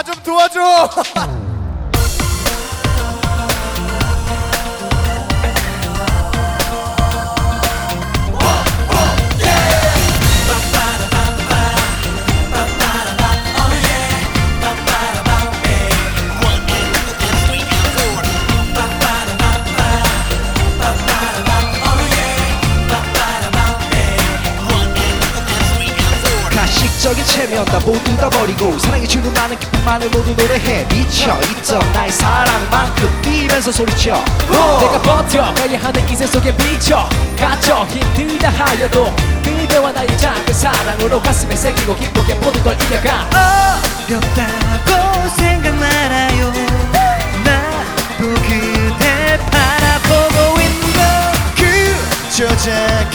좀 도와줘. 가식적인 체면 다 모두 다 버리고 사랑이 주는 많은 기쁨만을 모두 노래해 미쳐있던 나의 사랑만큼 뛰면서 소리쳐 내가 버텨가야 하는 인생 속에 미쳐 갇혀 힘들다 하여도 그대와 나의 작은 사랑으로 가슴에 새기고 기쁘게 모든 걸 이겨가 어렵다고 생각 말아요 나도 그대 바라보고 있는 거 그저 작은